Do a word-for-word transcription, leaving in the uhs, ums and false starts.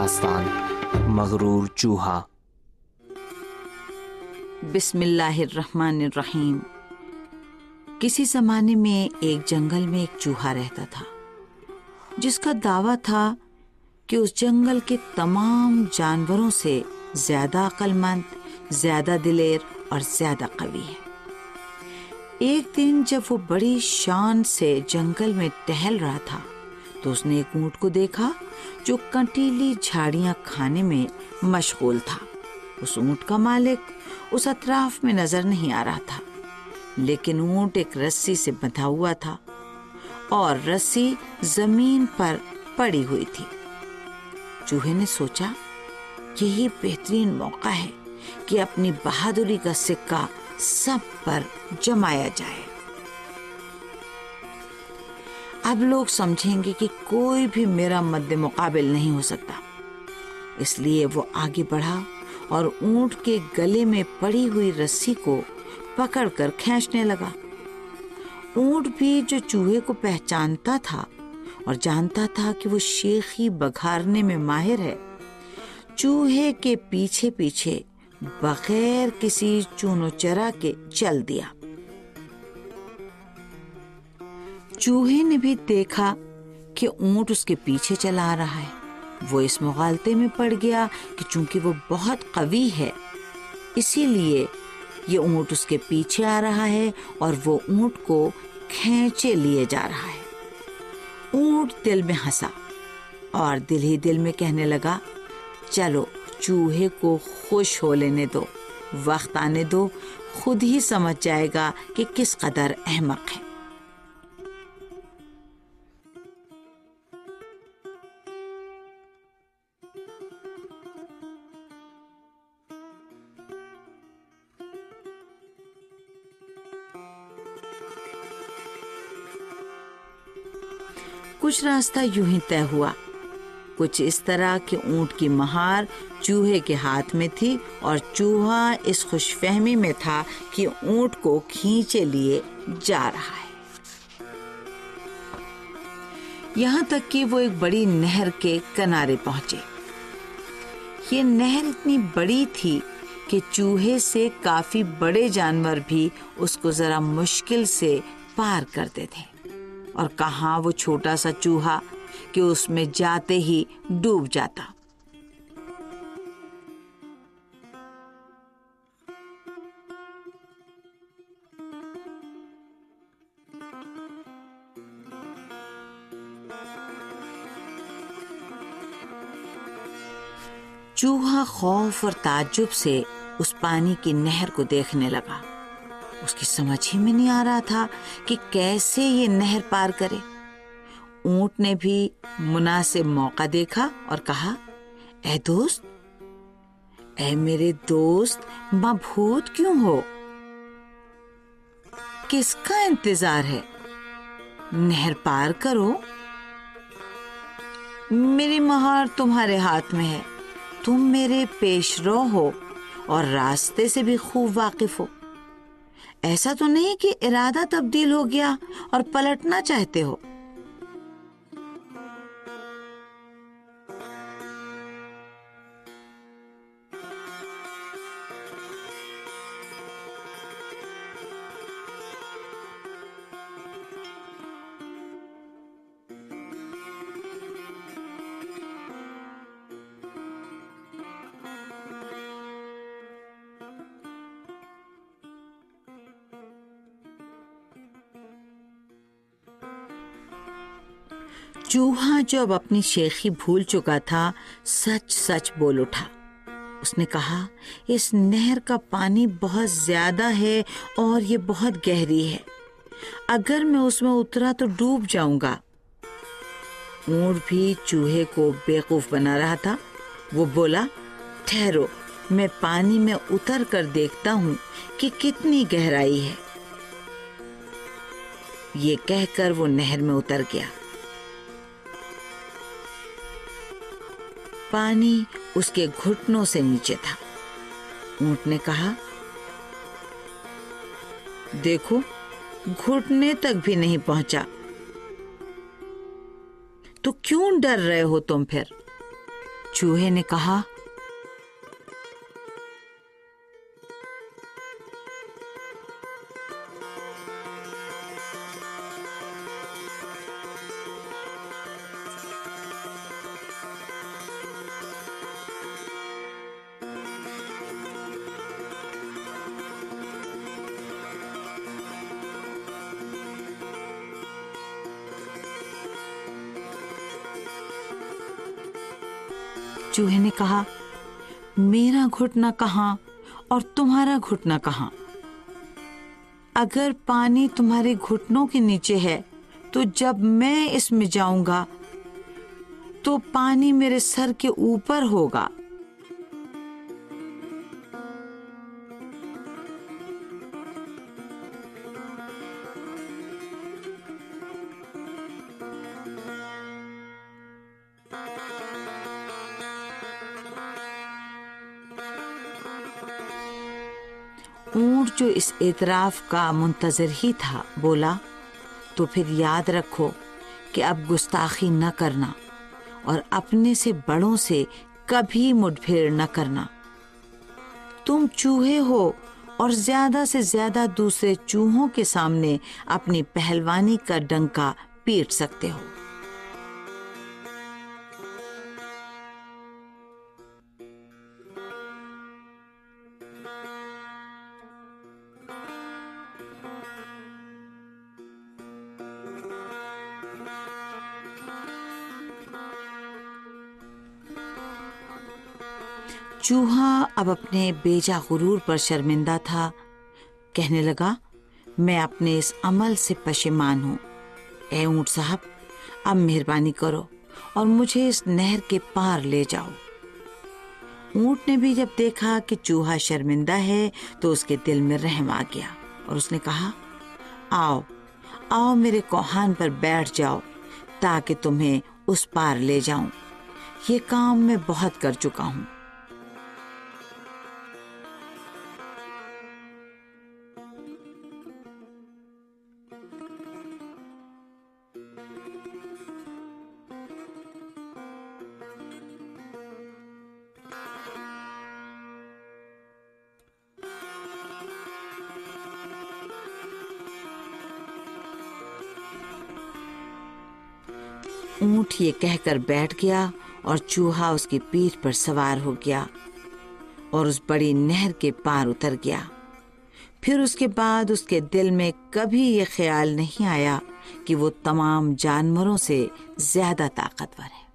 داستان مغرور چوہا۔ بسم اللہ الرحمن الرحیم۔ کسی زمانے میں ایک جنگل میں ایک چوہا رہتا تھا جس کا دعویٰ تھا کہ اس جنگل کے تمام جانوروں سے زیادہ عقل مند، زیادہ دلیر اور زیادہ قوی ہے۔ ایک دن جب وہ بڑی شان سے جنگل میں ٹہل رہا تھا تو اس نے ایک اونٹ کو دیکھا جو کنٹیلی جھاڑیاں کھانے میں مشغول تھا۔ اس اونٹ کا مالک اس اطراف میں نظر نہیں آ رہا تھا، لیکن اونٹ ایک رسی سے بندھا ہوا تھا اور رسی زمین پر پڑی ہوئی تھی۔ چوہے نے سوچا کہ یہ بہترین موقع ہے کہ اپنی بہادری کا سکہ سب پر جمایا جائے۔ اب لوگ سمجھیں گے کہ کوئی بھی میرا مد مقابل نہیں ہو سکتا، اس لیے وہ آگے بڑھا اور اونٹ کے گلے میں پڑی ہوئی رسی کو پکڑ کر کھینچنے لگا۔ اونٹ بھی جو چوہے کو پہچانتا تھا اور جانتا تھا کہ وہ شیخی بگھارنے میں ماہر ہے، چوہے کے پیچھے پیچھے بغیر کسی چون و چرا کے چل دیا۔ چوہے نے بھی دیکھا کہ اونٹ اس کے پیچھے چلا آ رہا ہے۔ وہ اس مغالطے میں پڑ گیا کہ چونکہ وہ بہت قوی ہے اسی لیے یہ اونٹ اس کے پیچھے آ رہا ہے اور وہ اونٹ کو کھینچے لیے جا رہا ہے۔ اونٹ دل میں ہنسا اور دل ہی دل میں کہنے لگا، چلو چوہے کو خوش ہو لینے دو، وقت آنے دو، خود ہی سمجھ جائے گا کہ کس قدر احمق ہے۔ کچھ راستہ یوں ہی طے ہوا، کچھ اس طرح کہ اونٹ کی مہار چوہے کے ہاتھ میں تھی اور چوہا اس خوش فہمی میں تھا کہ اونٹ کو کھینچے لیے جا رہا ہے، یہاں تک کہ وہ ایک بڑی نہر کے کنارے پہنچے۔ یہ نہر اتنی بڑی تھی کہ چوہے سے کافی بڑے جانور بھی اس کو ذرا مشکل سے پار کرتے تھے، اور کہاں وہ چھوٹا سا چوہا کہ اس میں جاتے ہی ڈوب جاتا۔ چوہا خوف اور تعجب سے اس پانی کی نہر کو دیکھنے لگا۔ اس کی سمجھ ہی میں نہیں آ رہا تھا کہ کیسے یہ نہر پار کرے۔ اونٹ نے بھی مناسب موقع دیکھا اور کہا، اے دوست، اے میرے دوست، مبہوت کیوں ہو؟ کس کا انتظار ہے؟ نہر پار کرو، میری مہار تمہارے ہاتھ میں ہے، تم میرے پیش رو ہو اور راستے سے بھی خوب واقف ہو۔ ایسا تو نہیں کہ ارادہ تبدیل ہو گیا اور پلٹنا چاہتے ہو؟ چوہا جو اب اپنی شیخی بھول چکا تھا سچ سچ بول اٹھا۔ اس نے کہا، اس نہر کا پانی بہت زیادہ ہے اور یہ بہت گہری ہے، اگر میں اس میں اترا تو ڈوب جاؤں گا۔ اونٹ بھی چوہے کو بیوقوف بنا رہا تھا۔ وہ بولا، ٹھہرو، میں پانی میں اتر کر دیکھتا ہوں کہ کتنی گہرائی ہے۔ یہ کہہ کر وہ نہر میں اتر گیا۔ پانی اس کے گھٹنوں سے نیچے تھا۔ اونٹ نے کہا، دیکھو، گھٹنے تک بھی نہیں پہنچا، تو کیوں ڈر رہے ہو تم پھر؟ چوہے نے کہا، چوہے نے کہا، میرا گھٹنا کہاں اور تمہارا گھٹنا کہاں؟ اگر پانی تمہارے گھٹنوں کے نیچے ہے تو جب میں اس میں جاؤں گا تو پانی میرے سر کے اوپر ہوگا۔ اونٹ جو اس اعتراف کا منتظر ہی تھا بولا، تو پھر یاد رکھو کہ اب گستاخی نہ کرنا اور اپنے سے بڑوں سے کبھی مڈ پھیر نہ کرنا۔ تم چوہے ہو اور زیادہ سے زیادہ دوسرے چوہوں کے سامنے اپنی پہلوانی کا ڈنکا پیٹ سکتے ہو۔ چوہا اب اپنے بیجا غرور پر شرمندہ تھا، کہنے لگا، میں اپنے اس عمل سے پشیمان ہوں۔ اے اونٹ صاحب، اب مہربانی کرو اور مجھے اس نہر کے پار لے جاؤ۔ اونٹ نے بھی جب دیکھا کہ چوہا شرمندہ ہے تو اس کے دل میں رحم آ گیا اور اس نے کہا، آؤ آؤ میرے کوہان پر بیٹھ جاؤ تاکہ تمہیں اس پار لے جاؤں۔ یہ کام میں بہت کر چکا ہوں۔ اونٹ یہ کہہ کر بیٹھ گیا اور چوہا اس کی پیٹھ پر سوار ہو گیا اور اس بڑی نہر کے پار اتر گیا۔ پھر اس کے بعد اس کے دل میں کبھی یہ خیال نہیں آیا کہ وہ تمام جانوروں سے زیادہ طاقتور ہے۔